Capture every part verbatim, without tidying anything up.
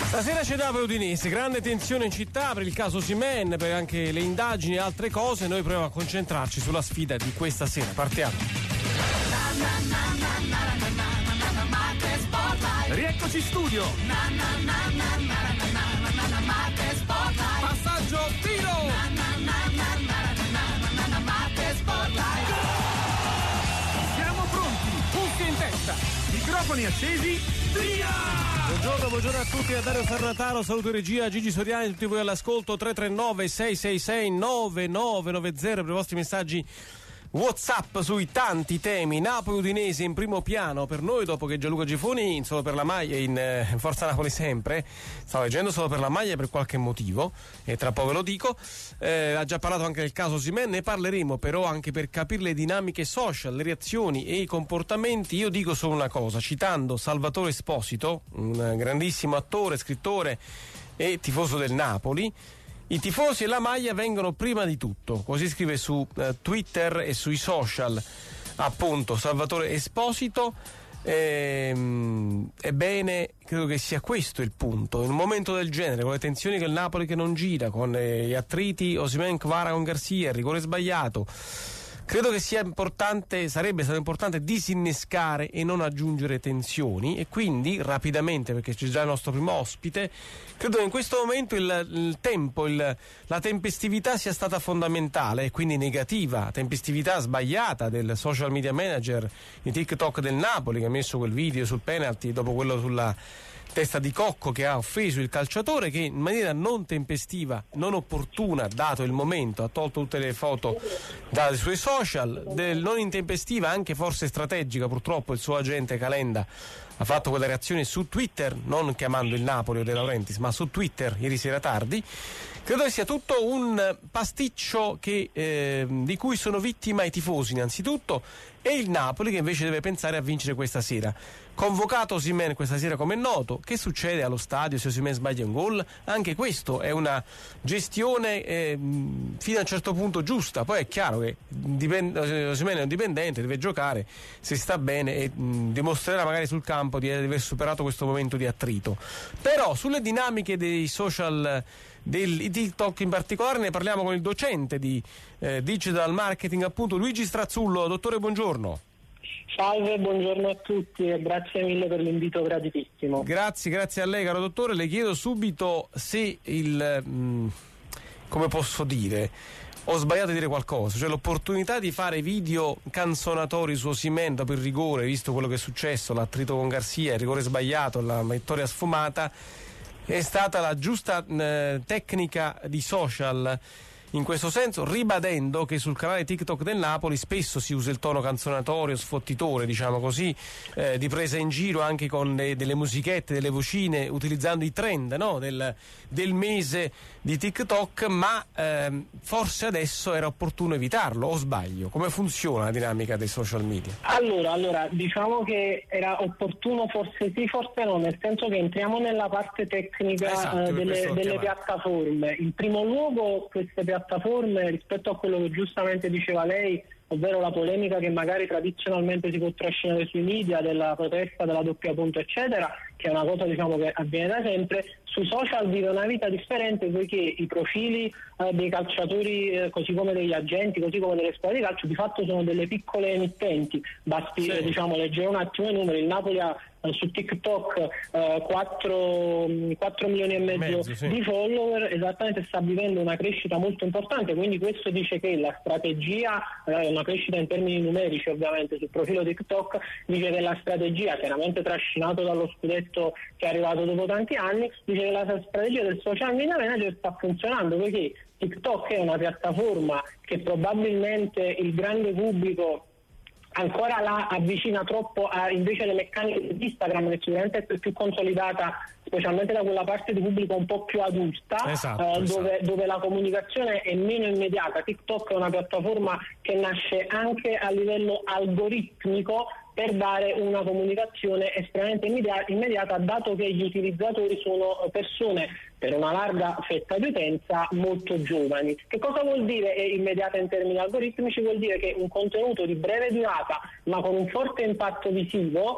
Stasera c'è Napoli Udinese, grande tensione in città per il caso Osimhen, per anche le indagini e altre cose. Noi proviamo a concentrarci sulla sfida di questa sera. Partiamo. Rieccoci in studio. Passaggio, tiro. Siamo pronti, cuffie in testa, microfoni accesi, via! Buongiorno, buongiorno a tutti, da Dario Ferrataro, saluto regia, Gigi Soriani, tutti voi all'ascolto. Tre tre nove sei sei sei nove nove nove zero per i vostri messaggi WhatsApp sui tanti temi. Napoli Udinese in primo piano per noi, dopo che Gianluca Gifoni in Solo per la Maglia, in eh, Forza Napoli sempre, stavo leggendo Solo per la Maglia per qualche motivo e tra poco ve lo dico, eh, ha già parlato anche del caso Osimhen, ne parleremo però anche per capire le dinamiche social, le reazioni e i comportamenti. Io dico solo una cosa, citando Salvatore Esposito, un grandissimo attore, scrittore e tifoso del Napoli: i tifosi e la maglia vengono prima di tutto, così scrive su eh, Twitter e sui social appunto Salvatore Esposito. Ehm, ebbene, credo che sia questo il punto. In un momento del genere, con le tensioni che il Napoli che non gira, con eh, gli attriti Osimhen, Kvara con Garcia, il rigore sbagliato, credo che sia importante, sarebbe stato importante disinnescare e non aggiungere tensioni, e quindi rapidamente, perché c'è già il nostro primo ospite, credo che in questo momento il, il tempo, il, la tempestività sia stata fondamentale e quindi negativa, tempestività sbagliata del social media manager di TikTok del Napoli, che ha messo quel video sul penalty dopo quello sulla testa di Cocco che ha offeso il calciatore, che in maniera non tempestiva, non opportuna dato il momento, ha tolto tutte le foto dai suoi social, del non intempestiva, anche forse strategica, purtroppo il suo agente Calenda ha fatto quella reazione su Twitter, non chiamando il Napoli o De Laurentiis, ma su Twitter ieri sera tardi. Credo che sia tutto un pasticcio che, eh, di cui sono vittima i tifosi innanzitutto, e il Napoli che invece deve pensare a vincere questa sera. Convocato Osimhen questa sera, come è noto, che succede allo stadio se Osimhen sbaglia un gol? Anche questo è una gestione eh, fino a un certo punto giusta. Poi è chiaro che dipende, Osimhen è un dipendente, deve giocare, se sta bene, e mh, dimostrerà magari sul campo di aver superato questo momento di attrito. Però sulle dinamiche dei social, del TikTok in particolare, ne parliamo con il docente di eh, digital marketing, appunto, Luigi Strazzullo. Dottore, buongiorno. Salve, buongiorno a tutti e grazie mille per l'invito graditissimo. Grazie, grazie a lei, caro dottore. Le chiedo subito se il mh, come posso dire, ho sbagliato a dire qualcosa, cioè l'opportunità di fare video canzonatori su Osimhen dopo il rigore, visto quello che è successo, l'attrito con Garcia, il rigore sbagliato, la vittoria sfumata, è stata la giusta eh, tecnica di social in questo senso, ribadendo che sul canale TikTok del Napoli spesso si usa il tono canzonatorio, sfottitore, diciamo così, eh, di presa in giro anche con le, delle musichette, delle vocine, utilizzando i trend, no, del, del mese di TikTok, ma ehm, forse adesso era opportuno evitarlo, o sbaglio? Come funziona la dinamica dei social media? Allora, allora diciamo che era opportuno, forse sì, forse no, nel senso che entriamo nella parte tecnica esatto, eh, delle, delle piattaforme. In primo luogo queste piattaforme, rispetto a quello che giustamente diceva lei, ovvero la polemica che magari tradizionalmente si può trascinare sui media della protesta, della doppia punta eccetera, che è una cosa, diciamo, che avviene da sempre, sui social vive una vita differente, poiché i profili eh, dei calciatori, eh, così come degli agenti, così come delle squadre di calcio, di fatto sono delle piccole emittenti. Basti sì. eh, diciamo, leggere un attimo i numeri. Il Napoli ha eh, su TikTok eh, quattro milioni e mezzo, mezzo sì. di follower, esattamente, sta vivendo una crescita molto importante, quindi questo dice che la strategia, eh, una crescita in termini numerici ovviamente sul profilo TikTok, dice che la strategia, chiaramente trascinato dallo scudetto che è arrivato dopo tanti anni, dice che la strategia del social media manager sta funzionando, perché TikTok è una piattaforma che probabilmente il grande pubblico ancora la avvicina troppo a invece le meccaniche di Instagram, che sicuramente è più consolidata, specialmente da quella parte di pubblico un po' più adulta, esatto, eh, esatto. Dove, dove la comunicazione è meno immediata. TikTok è una piattaforma che nasce anche a livello algoritmico per dare una comunicazione estremamente immediata, dato che gli utilizzatori sono persone, per una larga fetta di utenza, molto giovani. Che cosa vuol dire immediata in termini algoritmici? Vuol dire che un contenuto di breve durata ma con un forte impatto visivo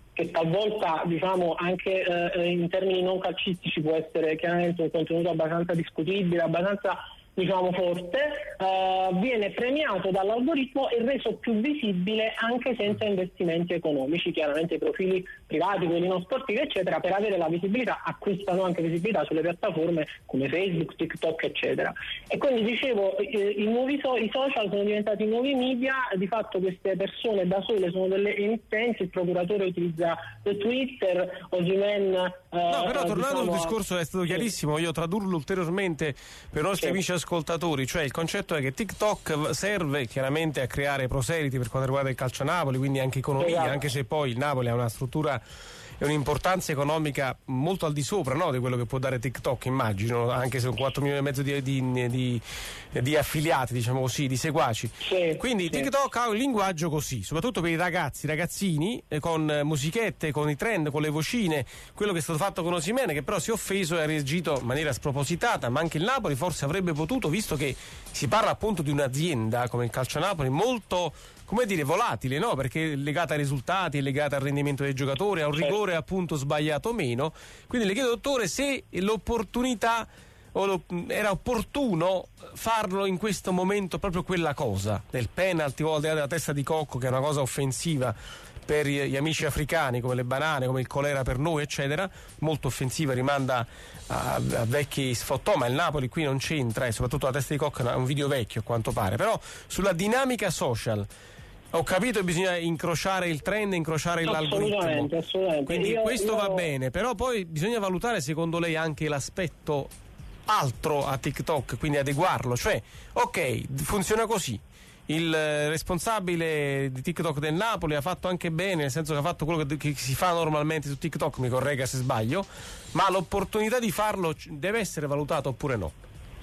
che talvolta, diciamo, anche eh, in termini non calcistici può essere chiaramente un contenuto abbastanza discutibile, abbastanza, diciamo, forte, eh, viene premiato dall'algoritmo e reso più visibile anche senza investimenti economici. Chiaramente i profili privati, quelli non sportivi, eccetera, per avere la visibilità acquistano anche visibilità sulle piattaforme come Facebook, TikTok, eccetera. E quindi dicevo, eh, i nuovi so- i social sono diventati nuovi media, di fatto queste persone da sole sono delle emittenti, il procuratore utilizza Twitter, Osimhen... Eh, no, però tornando diciamo, al discorso è stato chiarissimo, io tradurlo ulteriormente per i nostri sì. amici ascoltatori, cioè il concetto è che TikTok serve chiaramente a creare proseliti per quanto riguarda il calcio Napoli, quindi anche economia, esatto. anche se poi il Napoli ha una struttura e un'importanza economica molto al di sopra, no, di quello che può dare TikTok, immagino, anche se con quattro milioni e mezzo di, di, di, di affiliati, diciamo così, di seguaci. Sì, Quindi sì. TikTok ha un linguaggio così, soprattutto per i ragazzi, ragazzini, eh, con musichette, con i trend, con le vocine, quello che è stato fatto con Osimhen, che però si è offeso e ha reagito in maniera spropositata, ma anche il Napoli forse avrebbe potuto, visto che si parla appunto di un'azienda come il Calcio Napoli molto, come dire, volatile, no? Perché è legata ai risultati, è legata al rendimento dei giocatori, a un rigore appunto sbagliato o meno. Quindi le chiedo, dottore, se l'opportunità o lo, era opportuno farlo in questo momento, proprio quella cosa del penalty o della testa di cocco, che è una cosa offensiva per gli amici africani, come le banane, come il colera per noi, eccetera, molto offensiva, rimanda a, a vecchi sfottò, ma il Napoli qui non c'entra, e soprattutto la testa di cocco è un video vecchio a quanto pare. Però sulla dinamica social ho capito che bisogna incrociare il trend, incrociare l'algoritmo. Assolutamente, assolutamente. Quindi io, questo io... va bene, però poi bisogna valutare, secondo lei, anche l'aspetto altro a TikTok, quindi adeguarlo. Cioè, ok, funziona così. Il responsabile di TikTok del Napoli ha fatto anche bene, nel senso che ha fatto quello che, che si fa normalmente su TikTok, mi corregga se sbaglio, ma l'opportunità di farlo deve essere valutata oppure no?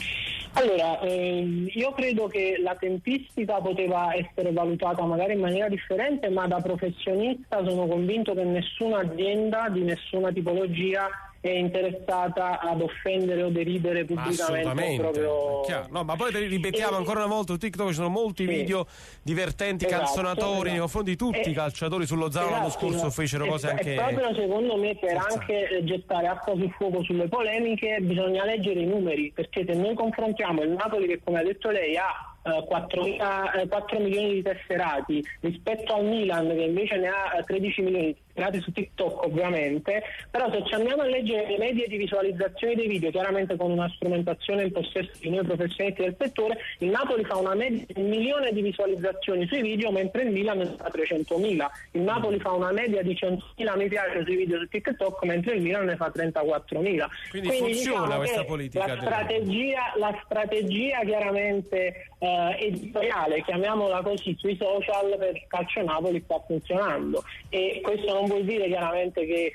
Allora, ehm, io credo che la tempistica poteva essere valutata magari in maniera differente, ma da professionista sono convinto che nessuna azienda di nessuna tipologia è interessata ad offendere o deridere pubblicamente il proprio... No, ma poi ripetiamo e... ancora una volta, su TikTok ci sono molti sì. video divertenti, esatto, canzonatori esatto. nei confronti di tutti e... i calciatori. Sullo Zano esatto, l'anno scorso no. fecero e, cose anche... E proprio secondo me per esatto. anche gettare acqua sul fuoco sulle polemiche bisogna leggere i numeri, perché se noi confrontiamo il Napoli, che come ha detto lei ha quattro milioni di tesserati, rispetto al Milan che invece ne ha tredici milioni tesserati su TikTok, ovviamente, però se ci andiamo a leggere le medie di visualizzazione dei video, chiaramente con una strumentazione in possesso di noi professionisti del settore, il Napoli fa una media di un milione di visualizzazioni sui video, mentre il Milan ne fa trecentomila. Il Napoli fa una media di centomila mi piace sui video su TikTok, mentre il Milan ne fa trentaquattromila. Quindi, Quindi funziona diciamo questa politica. La strategia, la strategia chiaramente eh, editoriale, chiamiamola così, sui social per il Calcio Napoli sta funzionando, e questo non vuol dire chiaramente che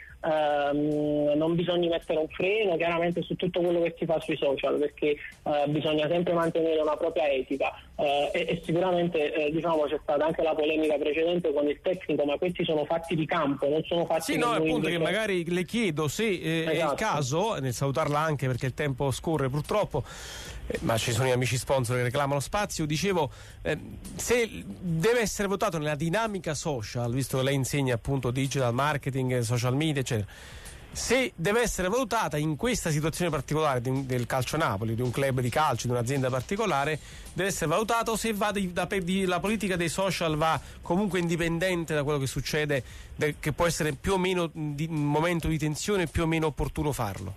ehm, non bisogna mettere un freno chiaramente su tutto quello che si fa sui social, perché eh, bisogna sempre mantenere una propria etica eh, e, e sicuramente eh, diciamo c'è stata anche la polemica precedente con il tecnico, ma questi sono fatti di campo, non sono fatti sì, no, appunto invece... che magari le chiedo se eh, esatto. è il caso, nel salutarla anche perché il tempo scorre purtroppo, eh, ma ci sono gli amici sponsor che reclamano spazio, dicevo eh, se deve essere votato nella dinamica social, visto che lei insegna appunto digital marketing, social media eccetera, se deve essere valutata in questa situazione particolare di, del Calcio Napoli, di un club di calcio, di un'azienda particolare, deve essere valutato se va di, da, di, la politica dei social va comunque indipendente da quello che succede, de, che può essere più o meno di, un momento di tensione, più o meno opportuno farlo.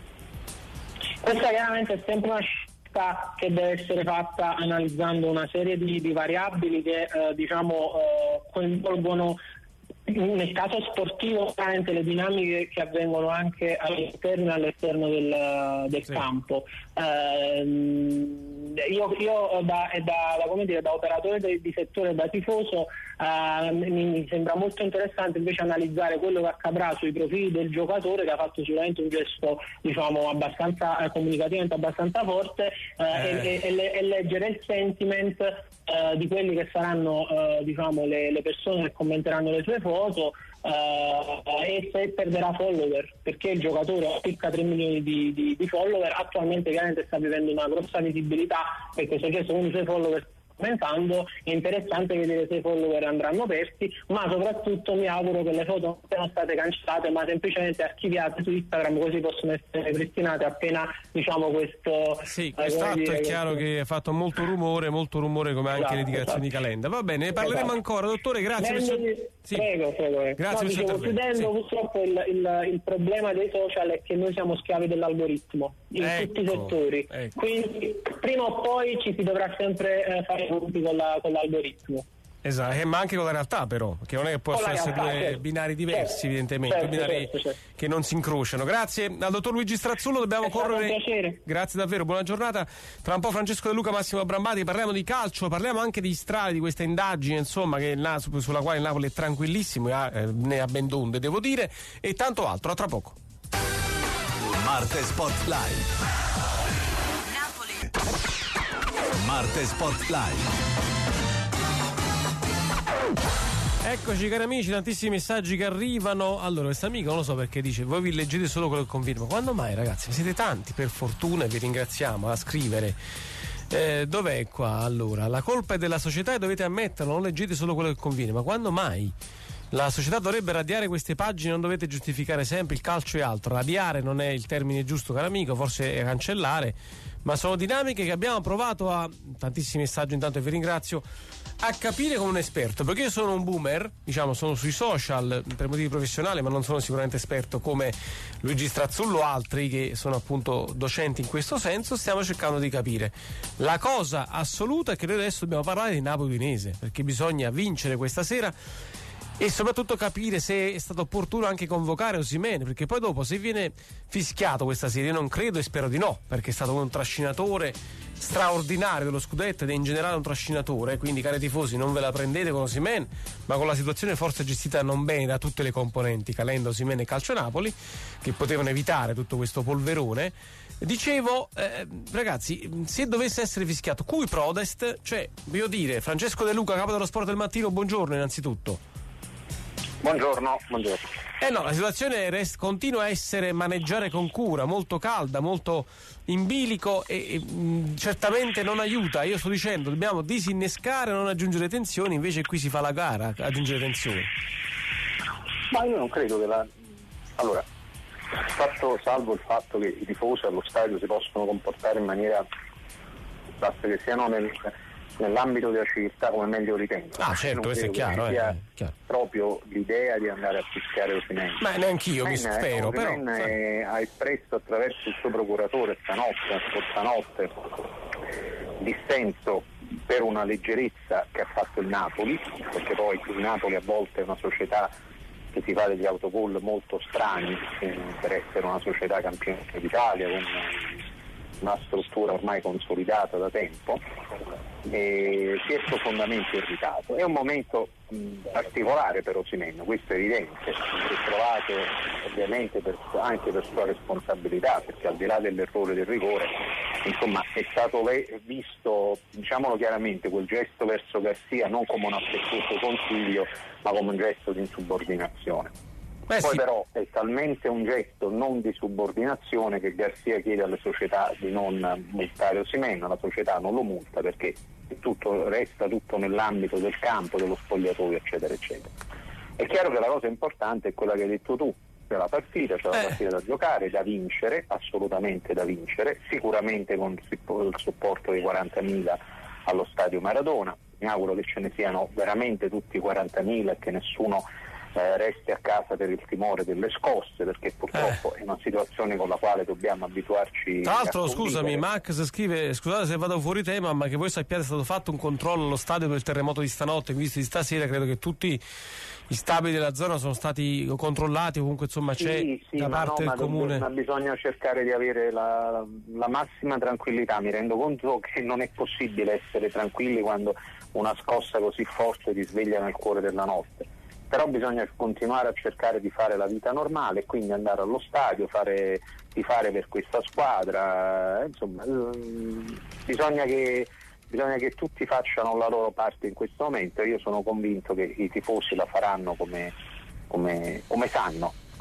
Questa chiaramente è sempre una scelta che deve essere fatta analizzando una serie di, di variabili che eh, diciamo eh, coinvolgono nel caso sportivo veramente le dinamiche che avvengono anche all'interno e all'esterno del, del sì. campo. Eh, io, io da, da, da, come dire, da operatore di, di settore, da tifoso, eh, mi, mi sembra molto interessante invece analizzare quello che accadrà sui profili del giocatore, che ha fatto sicuramente un gesto diciamo abbastanza eh, comunicativamente abbastanza forte, eh, eh. E, e, e, e leggere il sentiment eh, di quelli che saranno eh, diciamo le, le persone che commenteranno le sue foto, Uh, e se perderà follower, perché il giocatore ha circa tre milioni di, di, di follower, attualmente chiaramente sta vivendo una grossa visibilità perché se sono i suoi follower commentando, è interessante vedere se i follower andranno persi, ma soprattutto mi auguro che le foto non siano state cancellate ma semplicemente archiviate su Instagram, così possono essere ripristinate appena diciamo questo. Sì, quest'atto eh, è chiaro questo... che ha fatto molto rumore, molto rumore come anche esatto, le dichiarazioni esatto. di Calenda. Va bene, ne parleremo esatto. ancora, dottore, grazie. Bene, per... sì. Prego, prego. Grazie no, per dicevo, chiudendo, sì. purtroppo il, il, il problema dei social è che noi siamo schiavi dell'algoritmo in ecco, tutti i settori, ecco. quindi prima o poi ci si dovrà sempre eh, fare conti con, la, con l'algoritmo. Esatto, eh, ma anche con la realtà però, che non è che possono essere due certo. binari diversi certo. evidentemente, certo, binari certo, certo. che non si incrociano. Grazie al dottor Luigi Strazzullo, dobbiamo è correre. Un piacere. Grazie davvero, buona giornata. Tra un po' Francesco De Luca, Massimo Brambati, parliamo di calcio, parliamo anche di strade, di questa indagine, insomma, che il, sulla quale il Napoli è tranquillissimo, eh, ne ha ben donde, devo dire, e tanto altro. A tra poco. Marte Sport Live. Napoli. Marte Sport Live. Eccoci cari amici, tantissimi messaggi che arrivano. Allora, questo amico non lo so perché dice: voi vi leggete solo quello che convince. Ma quando mai, ragazzi? Siete tanti, per fortuna, e vi ringraziamo a scrivere. Eh, dov'è qua? Allora, la colpa è della società e dovete ammetterlo, non leggete solo quello che conviene. Ma quando mai? La società dovrebbe radiare queste pagine, non dovete giustificare sempre il calcio e altro. Radiare non è il termine giusto, caro amico, forse è cancellare, ma sono dinamiche che abbiamo provato a, tantissimi messaggi intanto e vi ringrazio, a capire come un esperto, perché io sono un boomer, diciamo, sono sui social per motivi professionali, ma non sono sicuramente esperto come Luigi Strazzullo o altri che sono appunto docenti in questo senso. Stiamo cercando di capire. La cosa assoluta è che noi adesso dobbiamo parlare di Napoli Udinese, perché bisogna vincere questa sera e soprattutto capire se è stato opportuno anche convocare Osimhen, perché poi dopo se viene fischiato questa sera, io non credo e spero di no, perché è stato un trascinatore straordinario dello scudetto ed è in generale un trascinatore, quindi cari tifosi non ve la prendete con Osimhen, ma con la situazione forse gestita non bene da tutte le componenti, Calenda, Osimhen e Calcio Napoli, che potevano evitare tutto questo polverone. Dicevo, eh, ragazzi, se dovesse essere fischiato cui prodest, cioè voglio dire, Francesco De Luca, capo dello Sport del Mattino, buongiorno innanzitutto. Buongiorno, buongiorno. Eh no, la situazione rest- continua a essere maneggiare con cura, molto calda, molto in bilico e, e mh, certamente non aiuta. Io sto dicendo, dobbiamo disinnescare, non aggiungere tensioni, invece qui si fa la gara a aggiungere tensioni. Ma io non credo che la... Allora, fatto salvo il fatto che i tifosi allo stadio si possono comportare in maniera, basta che siano nel... nell'ambito della civiltà come meglio ritengo. Ah certo, questo è chiaro, sia eh, chiaro. Proprio l'idea di andare a fischiare Osimhen. Ma neanch'io mi spero, però è, ha espresso attraverso il suo procuratore stanotte, stanotte dissenso per una leggerezza che ha fatto il Napoli, perché poi il Napoli a volte è una società che si fa degli autogol molto strani per essere una società campione d'Italia con una struttura ormai consolidata da tempo, e si è profondamente irritato. È un momento mh, particolare per Osimhen, questo è evidente, si è trovato ovviamente per, anche per sua responsabilità, perché al di là dell'errore del rigore, insomma, è stato le- visto, diciamolo chiaramente, quel gesto verso Garcia non come un affettuoso consiglio, ma come un gesto di insubordinazione. Beh, Poi sì. però è talmente un gesto non di subordinazione che Garcia chiede alle società di non multare Osimhen, la società non lo multa perché tutto, resta tutto nell'ambito del campo, dello spogliatoio, eccetera, eccetera. È chiaro che la cosa importante è quella che hai detto tu, c'è la partita, c'è la eh. partita da giocare, da vincere, assolutamente da vincere, sicuramente con il supporto dei quarantamila allo stadio Maradona. Mi auguro che ce ne siano veramente tutti i quarantamila e che nessuno Eh, resti a casa per il timore delle scosse, perché purtroppo eh. è una situazione con la quale dobbiamo abituarci. Tra l'altro, a scusami, Max scrive: scusate se vado fuori tema, ma che voi sappiate è stato fatto un controllo allo stadio per il terremoto di stanotte, in vista di stasera. Credo che tutti gli stabili della zona sono stati controllati, comunque insomma c'è sì, sì, da parte no, del ma comune. Ma bisogna cercare di avere la, la massima tranquillità. Mi rendo conto che non è possibile essere tranquilli quando una scossa così forte ti sveglia nel cuore della notte. Però bisogna continuare a cercare di fare la vita normale e quindi andare allo stadio, fare, tifare per questa squadra, insomma ehm, bisogna che, bisogna che tutti facciano la loro parte in questo momento. Io sono convinto che i tifosi la faranno come, come, come sanno,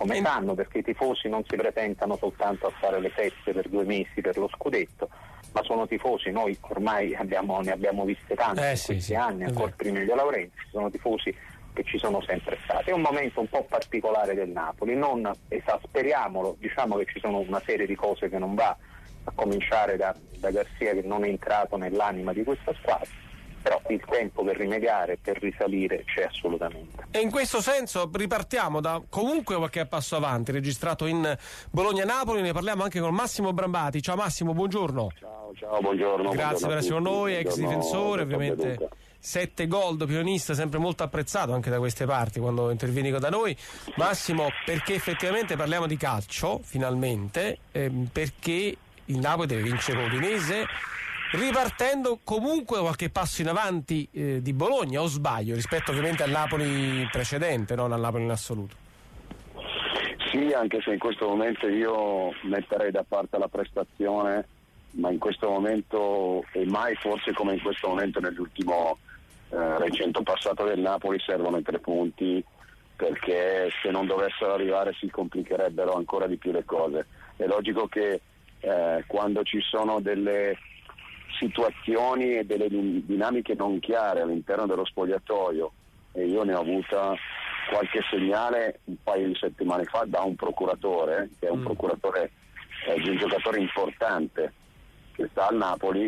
come e... sanno, perché i tifosi non si presentano soltanto a fare le feste per due mesi per lo scudetto, ma sono tifosi, noi ormai abbiamo, ne abbiamo viste tante eh, in sì, questi sì, anni, ancora prima di De Laurentiis, sono tifosi che ci sono sempre stati. È un momento un po' particolare del Napoli, non esasperiamolo, diciamo che ci sono una serie di cose che non va, a cominciare da, da Garcia, che non è entrato nell'anima di questa squadra, però il tempo per rimediare, per risalire c'è assolutamente. E in questo senso ripartiamo da comunque qualche passo avanti registrato in Bologna-Napoli, ne parliamo anche con Massimo Brambati. Ciao Massimo, buongiorno. Ciao, ciao, buongiorno. Grazie buongiorno per essere con noi, ex buongiorno, difensore, ovviamente sette gol, pilonista, sempre molto apprezzato anche da queste parti quando intervieni da noi. Massimo, perché effettivamente parliamo di calcio, finalmente, ehm, perché il Napoli deve vincere con l'Udinese, ripartendo comunque qualche passo in avanti eh, di Bologna, o sbaglio, rispetto ovviamente al Napoli precedente, non al Napoli in assoluto? Sì, anche se in questo momento io metterei da parte la prestazione, ma in questo momento, e mai forse come in questo momento nell'ultimo eh, recente passato del Napoli, servono i tre punti, perché se non dovessero arrivare si complicherebbero ancora di più le cose. È logico che eh, quando ci sono delle situazioni e delle dinamiche non chiare all'interno dello spogliatoio, e io ne ho avuta qualche segnale un paio di settimane fa da un procuratore, che è un mm. procuratore eh, di un giocatore importante che sta al Napoli,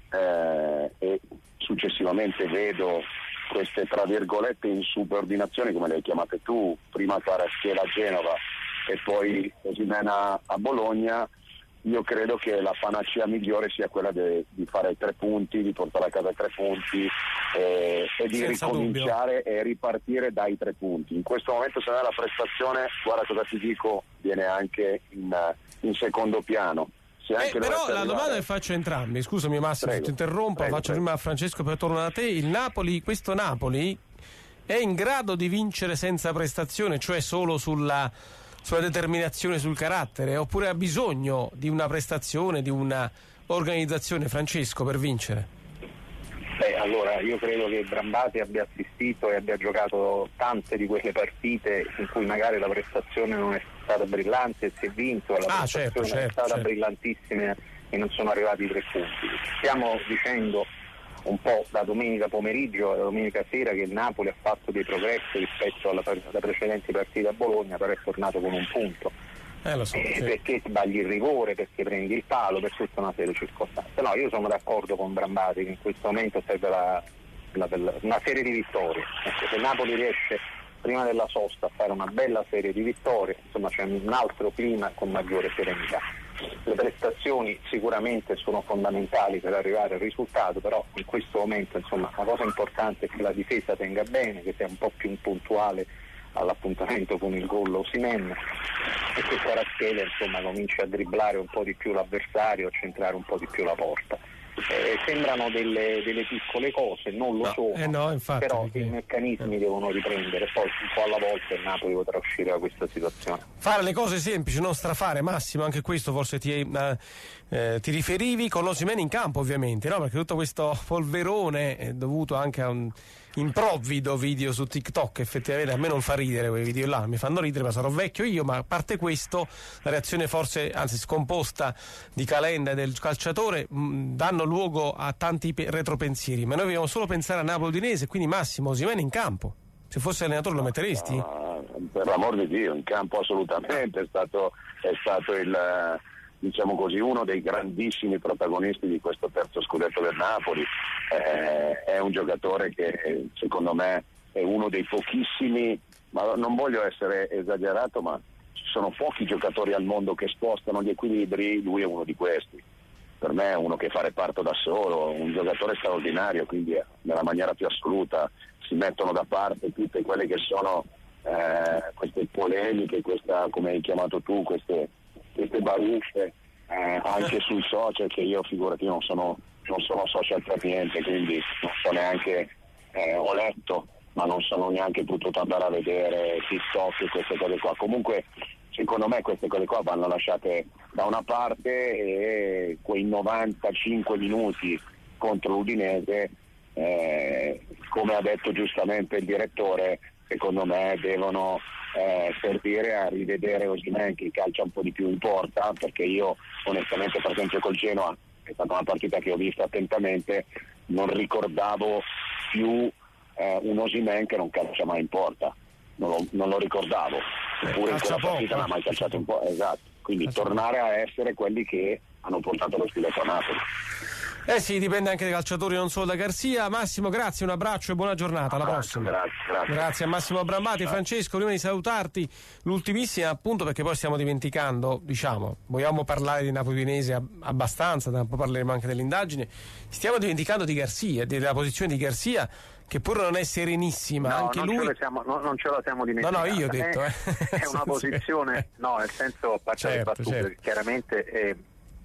eh, e successivamente vedo queste tra virgolette insubordinazioni, come le hai chiamate tu, prima Kvaratskhelia a Genova e poi Osimhen a Bologna. Io credo che la panacea migliore sia quella de, di fare tre punti, di portare a casa tre punti e, e di Senza ricominciare dubbio. e ripartire dai tre punti. In questo momento, se non è la prestazione, guarda cosa ti dico, viene anche in, in secondo piano. Se anche Eh, però la arrivare... domanda che faccio a entrambi, scusami Massimo, Prego, ti interrompo, prego, faccio prego. prima a Francesco, poi torno da te. Il Napoli, questo Napoli è in grado di vincere senza prestazione, cioè solo sulla, sulla determinazione, sul carattere, oppure ha bisogno di una prestazione, di una organizzazione, Francesco, per vincere? Beh, allora io credo che Brambati abbia assistito e abbia giocato tante di quelle partite in cui magari la prestazione non è stata brillante e si è vinto, la ah, prestazione certo, certo, è stata certo. brillantissima e non sono arrivati i tre punti. Stiamo dicendo un po' da domenica pomeriggio a domenica sera che il Napoli ha fatto dei progressi rispetto alla, alla precedente partita a Bologna, però è tornato con un punto. Eh, lo so, eh, sì. Perché sbagli il rigore, perché prendi il palo, per tutta una serie di circostanze. No, io sono d'accordo con Brambati che in questo momento serve la, la, la, una serie di vittorie. Ecco, se Napoli riesce prima della sosta a fare una bella serie di vittorie, insomma c'è un altro clima con maggiore serenità. Le prestazioni sicuramente sono fondamentali per arrivare al risultato, però in questo momento insomma la cosa importante è che la difesa tenga bene, che sia un po' più puntuale all'appuntamento con il gol Osimhen e che Kvaratskhelia insomma comincia a dribblare un po' di più l'avversario, a centrare un po' di più la porta. Eh, sembrano delle, delle piccole cose, non lo No, sono, eh no, infatti, però perché... i meccanismi devono riprendere, poi un po' alla volta il Napoli potrà uscire da questa situazione. Fare le cose semplici, non strafare, Massimo, anche questo forse ti, eh, eh, ti riferivi con Osimhen in campo, ovviamente, no? Perché tutto questo polverone è dovuto anche a un improvvido video su TikTok, effettivamente a me non fa ridere quei video là, mi fanno ridere, ma sarò vecchio io, ma a parte questo la reazione forse, anzi scomposta di Calenda e del calciatore mh, danno luogo a tanti pe- retropensieri, ma noi dobbiamo solo pensare a Napoli-Udinese, quindi Massimo, Osimhen in campo, se fosse allenatore lo metteresti? No, per l'amor di Dio, in campo assolutamente, è stato, è stato il, diciamo così, uno dei grandissimi protagonisti di questo terzo scudetto del Napoli. Eh, è un giocatore che secondo me è uno dei pochissimi, ma non voglio essere esagerato, ma ci sono pochi giocatori al mondo che spostano gli equilibri, lui è uno di questi. Per me è uno che fa reparto da solo, un giocatore straordinario, quindi nella maniera più assoluta si mettono da parte tutte quelle che sono eh, queste polemiche, questa, come hai chiamato tu, queste, queste baruffe eh, anche sui social, che io figurati non sono, non sono social per niente, quindi non so neanche, eh, ho letto ma non sono neanche potuto andare a vedere TikTok e queste cose qua. Comunque secondo me queste cose qua vanno lasciate da una parte e quei novantacinque minuti contro l'Udinese, eh, come ha detto giustamente il direttore, secondo me devono eh, servire a rivedere Osimhen, che il calcio un po' di più importa, perché io onestamente per esempio col Genoa, è stata una partita che ho visto attentamente, non ricordavo più eh, un Osimhen che non calcia mai in porta, non lo, non lo ricordavo, eppure in quella partita non ha mai calciato in porta, esatto, quindi calcia tornare poco. A essere quelli che hanno portato lo scudetto a Napoli. Eh sì, dipende anche dai calciatori, non solo da Garzia. Massimo, grazie, un abbraccio e buona giornata, alla prossima. Grazie, grazie. Grazie a Massimo Abrambati. Francesco, prima di salutarti, l'ultimissima appunto, perché poi stiamo dimenticando, diciamo, vogliamo parlare di Napoli Udinese abbastanza, poi parleremo anche dell'indagine, stiamo dimenticando di Garzia, della posizione di Garzia, che pur non è serenissima, no, anche non lui... Ce lo siamo, no, non ce la siamo dimenticando. No, no, io ho detto, è, eh. è una posizione, no, nel senso, a parte certo, le battute, certo. chiaramente... È,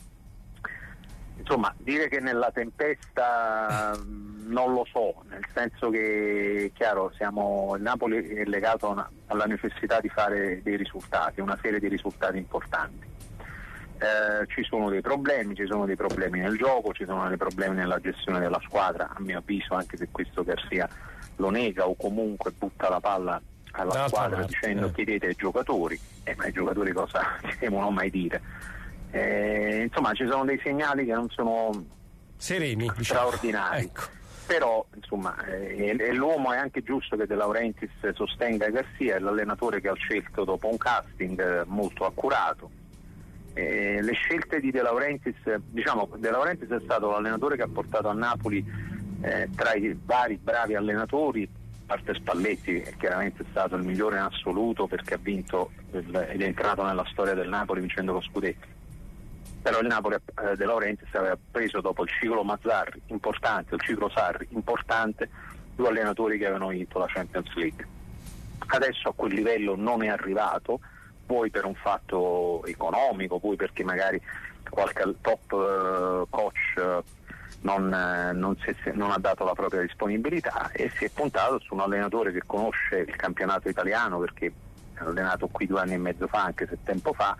insomma, dire che nella tempesta non lo so, nel senso che, chiaro, siamo, il Napoli è legato una, alla necessità di fare dei risultati, una serie di risultati importanti. Eh, ci sono dei problemi, ci sono dei problemi nel gioco, ci sono dei problemi nella gestione della squadra, a mio avviso, anche se questo Garzia lo nega o comunque butta la palla alla D'altra squadra parte, dicendo eh. chiedete ai giocatori, eh, ma i giocatori cosa devono mai dire? Eh, insomma, ci sono dei segnali che non sono sereni, straordinari, diciamo. Ecco. Però insomma eh, e l'uomo è anche giusto che De Laurentiis sostenga Garzia, è l'allenatore che ha scelto dopo un casting eh, molto accurato. Eh, le scelte di De Laurentiis, diciamo, De Laurentiis è stato l'allenatore che ha portato a Napoli eh, tra i vari bravi allenatori, a parte Spalletti, che chiaramente è stato il migliore in assoluto perché ha vinto il, ed è entrato nella storia del Napoli vincendo lo scudetto. Però il Napoli eh, De Laurentiis aveva preso dopo il ciclo Mazzarri importante, il ciclo Sarri importante, due allenatori che avevano vinto la Champions League. Adesso a quel livello non è arrivato, poi per un fatto economico, poi perché magari qualche top uh, coach uh, non, uh, non, si, non ha dato la propria disponibilità e si è puntato su un allenatore che conosce il campionato italiano, perché ha allenato qui due anni e mezzo fa, anche se tempo fa,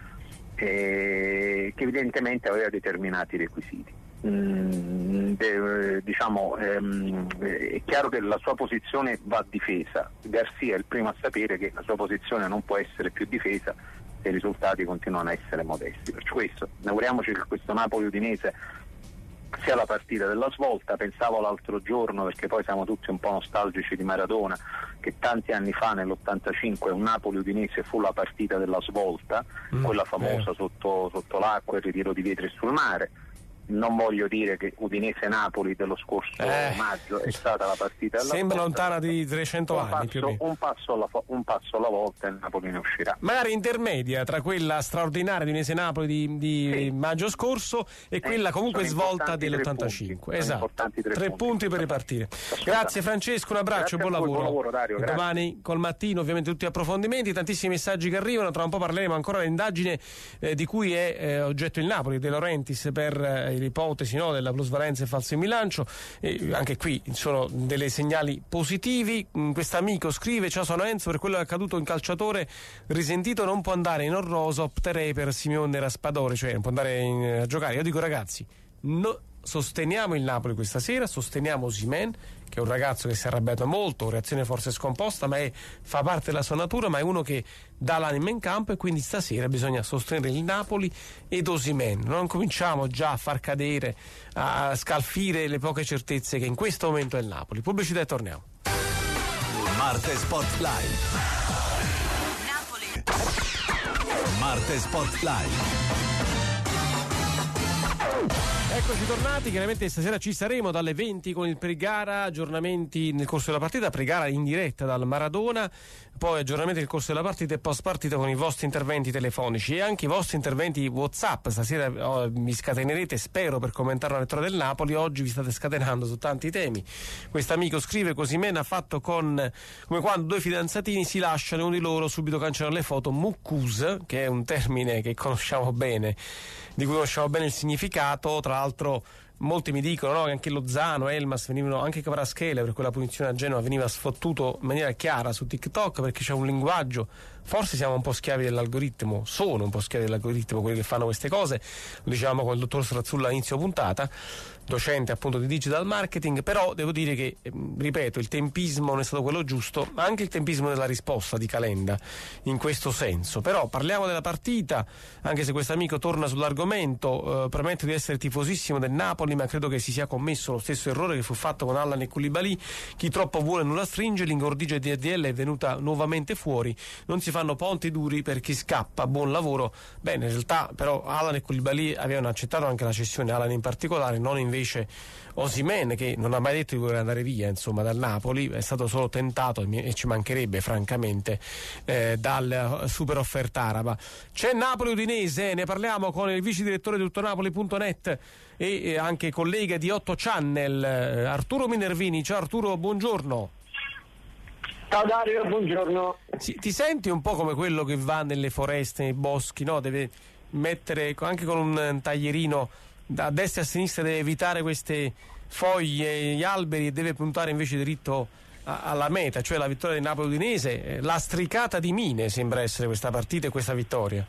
Eh, che evidentemente aveva determinati requisiti. Mm, de, diciamo, ehm, è chiaro che la sua posizione va difesa. Garzia è il primo a sapere che la sua posizione non può essere più difesa se i risultati continuano a essere modesti. Per questo, auguriamoci che questo Napoli Udinese sia la partita della svolta. Pensavo l'altro giorno, perché poi siamo tutti un po' nostalgici di Maradona, che tanti anni fa nell'ottantacinque un Napoli Udinese fu la partita della svolta, mm, quella famosa eh. sotto, sotto l'acqua, il ritiro di vetri sul mare. Non voglio dire che Udinese-Napoli dello scorso eh. maggio è stata la partita della sembra volta. lontana di trecento un anni passo, più o meno. un, passo alla, un passo alla volta e il Napoli ne uscirà. Magari intermedia tra quella straordinaria di Udinese-Napoli di, di sì. maggio scorso e quella eh, comunque svolta Punti, dell'ottantacinque. Esatto, tre, tre punti, punti per ripartire. Grazie Francesco, un abbraccio, buon lavoro. Buon lavoro Dario, e domani col mattino ovviamente tutti gli approfondimenti, tantissimi messaggi che arrivano, tra un po' parleremo ancora dell'indagine eh, di cui è eh, oggetto il Napoli, De Laurentiis, per eh, l'ipotesi, no, della plusvalenza e falso in bilancio. E anche qui sono delle segnali positivi. Questo amico scrive: ciao, sono Enzo, per quello che è accaduto in calciatore risentito non può andare in Orroso, opterei per Simeone Raspadori, cioè non può andare in, a giocare. Io dico ragazzi, no, sosteniamo il Napoli questa sera, sosteniamo Osimhen, che è un ragazzo che si è arrabbiato molto, reazione forse scomposta, ma è, fa parte della sua natura, ma è uno che dà l'anima in campo, e quindi stasera bisogna sostenere il Napoli ed Osimhen. Non cominciamo già a far cadere, a scalfire le poche certezze che in questo momento è il Napoli. Pubblicità e torniamo. Marte Sport Live. Napoli. Marte Sport Live. Eccoci tornati, chiaramente stasera ci saremo dalle venti con il pre-gara, aggiornamenti nel corso della partita, pre-gara in diretta dal Maradona, poi aggiornamenti nel corso della partita e post partita con i vostri interventi telefonici e anche i vostri interventi WhatsApp. Stasera oh, mi scatenerete, spero, per commentare la lettura del Napoli. Oggi vi state scatenando su tanti temi. Quest'amico scrive: Osimhen ha fatto con come quando due fidanzatini si lasciano e uno di loro subito cancella le foto. Muccus, che è un termine che conosciamo bene, di cui conosciamo bene il significato. Tra l'altro molti mi dicono, no, che anche Lozano, Elmas venivano, anche Kvaratskhelia per quella punizione a Genova veniva sfottuto in maniera chiara su TikTok, perché c'è un linguaggio forse siamo un po' schiavi dell'algoritmo, sono un po' schiavi dell'algoritmo quelli che fanno queste cose, lo dicevamo con il dottor Strazzulla a inizio puntata, docente appunto di digital marketing, però devo dire che, ripeto, il tempismo non è stato quello giusto, ma anche il tempismo della risposta di Calenda in questo senso. Però parliamo della partita, anche se questo amico torna sull'argomento, eh, premetto di essere tifosissimo del Napoli, ma credo che si sia commesso lo stesso errore che fu fatto con Allan e Koulibaly, chi troppo vuole nulla stringe, l'ingordigia di D D L è venuta nuovamente fuori, non si fanno ponti duri per chi scappa, buon lavoro. Bene, in realtà però Allan e Koulibaly avevano accettato anche la cessione, Allan in particolare, non invece Osimhen, che non ha mai detto di voler andare via insomma dal Napoli, è stato solo tentato e ci mancherebbe francamente eh, dal super offerta araba. C'è Napoli-Udinese, ne parliamo con il vice direttore di tuttonapoli punto net e eh, anche collega di otto Channel, eh, Arturo Minervini. Ciao Arturo, buongiorno. Ciao Dario, buongiorno. Sì, ti senti un po' come quello che va nelle foreste, nei boschi, no? Deve mettere anche con un taglierino a destra e a sinistra, deve evitare queste foglie, gli alberi, e deve puntare invece diritto a, alla meta, cioè la vittoria del Napoli-Udinese. La stricata di mine sembra essere questa partita e questa vittoria.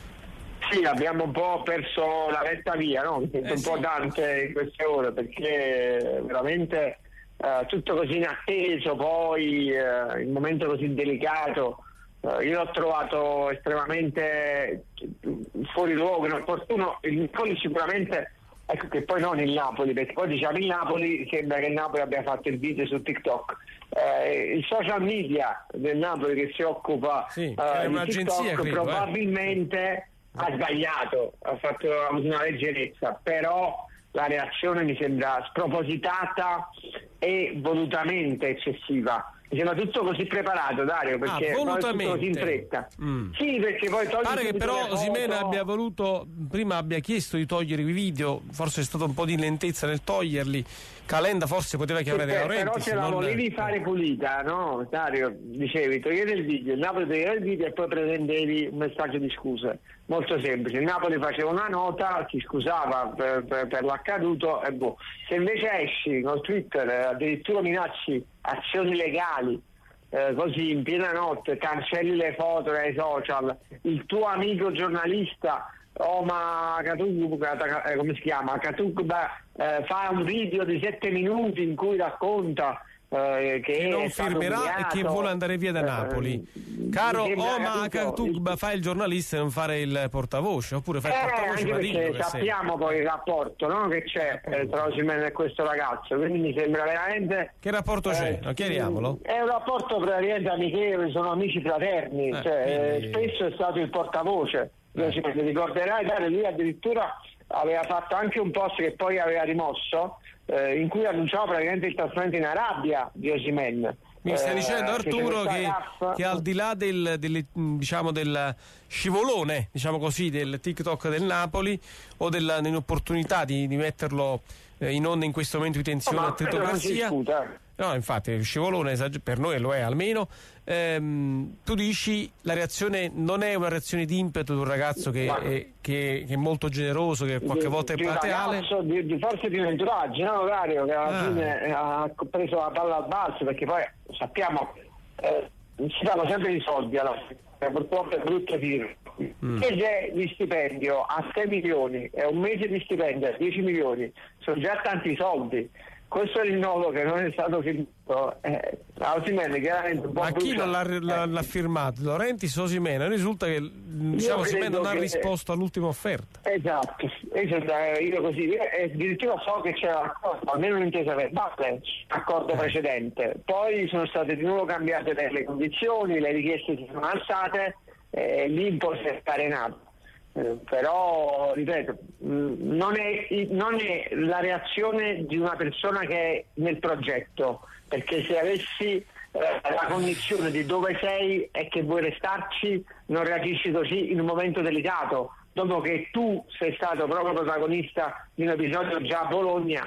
Sì, abbiamo un po' perso la retta via, no? Mi sento Eh, un sì. po' Dante in queste ore, perché veramente eh, tutto così in atteso, poi eh, il momento così delicato, eh, io l'ho trovato estremamente fuori luogo, inopportuno. Il Napoli sicuramente, ecco, che poi non il Napoli, perché poi diciamo il Napoli, sembra che il Napoli abbia fatto il video su TikTok. Eh, il social media del Napoli che si occupa Sì, eh, è di un'agenzia, TikTok credo, eh. probabilmente ha sbagliato, ha fatto ha avuto una leggerezza, però la reazione mi sembra spropositata e volutamente eccessiva. Mi sembra tutto così preparato, Dario, perché Ah, poi è tutto volutamente. così in fretta. Mm. Sì, perché poi togli Pare che subito però le foto. Osimhen abbia voluto, prima abbia chiesto di togliere i video, forse è stato un po' di lentezza nel toglierli. Calenda forse poteva chiamare Sì, De però Laurentiis, ce la non- volevi fare pulita, no? Dario, dicevi togliere il video, il Napoli toglieva il video e poi pretendevi un messaggio di scuse. Molto semplice, il Napoli faceva una nota, si scusava per, per, per l'accaduto e boh. Se invece esci con Twitter, eh, addirittura minacci azioni legali, eh, così in piena notte, cancelli le foto dai social, il tuo amico giornalista Oma Katugba, eh, come si chiama? Katugba eh, fa un video di sette minuti in cui racconta eh, che, che non è stato firmerà umiliato. e che vuole andare via da Eh, Napoli. mi Caro sembra, Oma capito, Katugba, fai il giornalista e non fare il portavoce, oppure fai il Eh, portavoce anche ma dillo perché che sei. sappiamo poi il rapporto, no, che c'è eh, tra Osimhen e questo ragazzo, quindi mi sembra veramente Che rapporto c'è? eh, No, chiariamolo. è un rapporto praticamente amichevole, sono amici fraterni, Eh, cioè, quindi- eh, spesso è stato il portavoce. Io ci ricorderai, Dario, lui addirittura aveva fatto anche un post che poi aveva rimosso, eh, in cui annunciava praticamente il trasferimento in Arabia di Osimhen. Mi stai Eh, dicendo Arturo questa che, gaffa- che al di là del, delle, mh, diciamo del scivolone, diciamo così, del TikTok del Napoli o della, dell'opportunità di, di metterlo eh, in onda in questo momento di tensione Oh, e ma quello non si tritocrazia, discute. no, infatti scivolone esag- per noi lo è almeno. Ehm, tu dici la reazione non è una reazione di impeto di un ragazzo che, Ma- è, che, che è molto generoso, che qualche di- volta è di un plateale. ragazzo, di, di forse di un entourage, no, Dario, che alla Ah. fine ha preso la palla al balzo, perché poi sappiamo eh, si danno sempre i soldi alla fine, purtroppo è brutto dirlo. Un mese di stipendio a sei milioni e un mese di stipendio a dieci milioni sono già tanti soldi. Questo rinnovo che non è stato firmato, eh, Osimhen chiaramente un po' Ma chi non l'ha, brucia. l'ha- Eh, l'ha firmato? Laurentiis o Osimhen? Risulta che diciamo, Osimhen credo non ha che- risposto all'ultima offerta. Esatto, esatto, eh, io così, e addirittura so che c'era l'accordo, almeno un'intesa verbale, accordo precedente, poi sono state di nuovo cambiate le condizioni, le richieste si sono alzate e l'impo si è scarenato. Eh, però ripeto, mh, non è, non è la reazione di una persona che è nel progetto, perché se avessi eh, la cognizione di dove sei e che vuoi restarci, non reagisci così in un momento delicato, dopo che tu sei stato proprio protagonista di un episodio già a Bologna.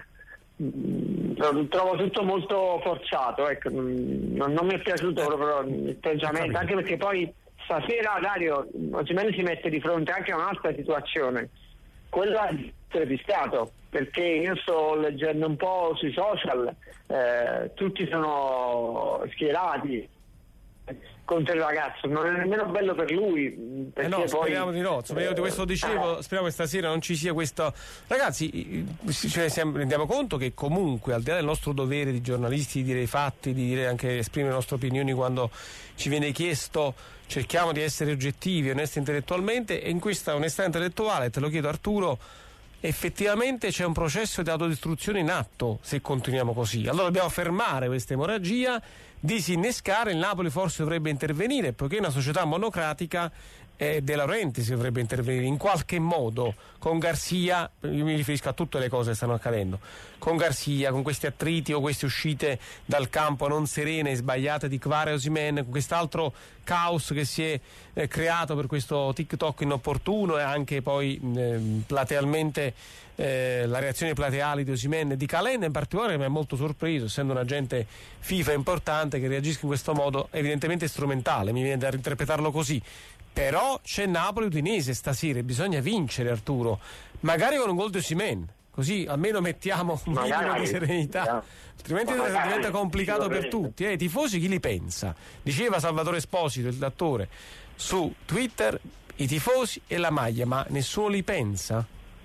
Mm, lo trovo tutto molto forzato, ecco. Mm, non, non mi è piaciuto proprio l'atteggiamento, anche perché poi stasera, Dario, Osimhen si mette di fronte anche a un'altra situazione, quella di essere fischiato, perché io sto leggendo un po' sui social, eh, tutti sono schierati contro il ragazzo, non è nemmeno bello per lui. Eh no, poi, speriamo di no, insomma, io di questo dicevo, eh. speriamo che stasera non ci sia questo. Ragazzi, ce ne rendiamo conto che comunque, al di là del nostro dovere di giornalisti di dire i fatti, di dire anche esprimere le nostre opinioni quando ci viene chiesto, cerchiamo di essere oggettivi, onesti intellettualmente, e in questa onestà intellettuale, te lo chiedo Arturo, effettivamente c'è un processo di autodistruzione in atto se continuiamo così. Allora dobbiamo fermare questa emorragia, disinnescare. Il Napoli forse dovrebbe intervenire, poiché è una società monocratica. Eh, De Laurentiis dovrebbe intervenire in qualche modo con Garcia. Io mi riferisco a tutte le cose che stanno accadendo con Garcia, con questi attriti o queste uscite dal campo non serene e sbagliate di Kvara e Osimhen, con quest'altro caos che si è eh, creato per questo TikTok inopportuno, e anche poi eh, platealmente eh, la reazione plateali di Osimhen e di Calenda in particolare, mi ha molto sorpreso, essendo un agente FIFA importante che reagisca in questo modo evidentemente strumentale, mi viene da interpretarlo così. Però c'è Napoli-Udinese stasera, bisogna vincere, Arturo, magari con un gol di Osimhen, così almeno mettiamo un Magari, minimo di serenità, yeah. altrimenti Magari, diventa complicato per sicuramente. tutti. Eh, i tifosi chi li pensa? Diceva Salvatore Esposito, il l'attore, su Twitter, i tifosi e la maglia, ma nessuno li pensa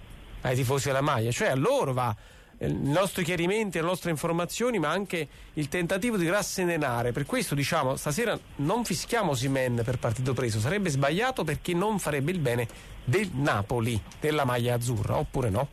ai tifosi e alla maglia, cioè a loro va i nostri chiarimenti, le nostre informazioni, ma anche il tentativo di rasserenare. Per questo diciamo stasera non fischiamo Osimhen per partito preso, sarebbe sbagliato perché non farebbe il bene del Napoli, della maglia azzurra, oppure no?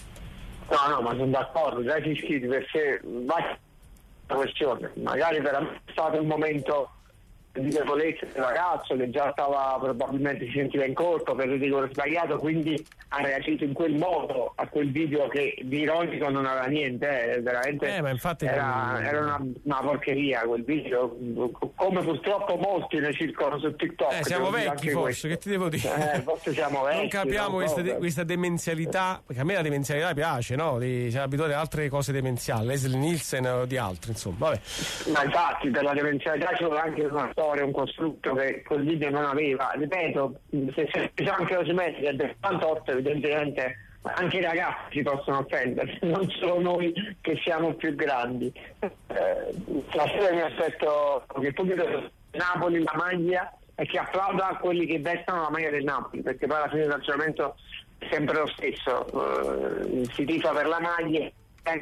No, no, ma sono d'accordo, già ci scrivi, perché va la questione, magari veramente è stato un momento di debolezza del ragazzo che già stava, probabilmente si sentiva in colpa per il rigore sbagliato, quindi ha reagito in quel modo a quel video che di ironico non aveva niente, eh, veramente eh, ma infatti era, non... era una, una porcheria quel video, come purtroppo molti ne circolano su TikTok. Eh, siamo vecchi forse, questo. che ti devo dire? Eh, forse siamo vecchi. Non capiamo questa, de- questa demenzialità, perché a me la demenzialità piace, no? Di, siamo abituati ad altre cose demenziali, Leslie Nielsen o di altri, insomma, vabbè. Ma infatti per la demenzialità c'è anche una storia, un costrutto che quel video non aveva. Ripeto, se c'è anche lo Osimhen del ottantotto, evidentemente anche i ragazzi si possono offendere, non solo noi che siamo più grandi. Eh, la sera mi aspetto che il pubblico del Napoli la maglia e che applauda a quelli che vestono la maglia del Napoli, perché poi alla fine del ragionamento è sempre lo stesso, eh, si tifa per la maglia e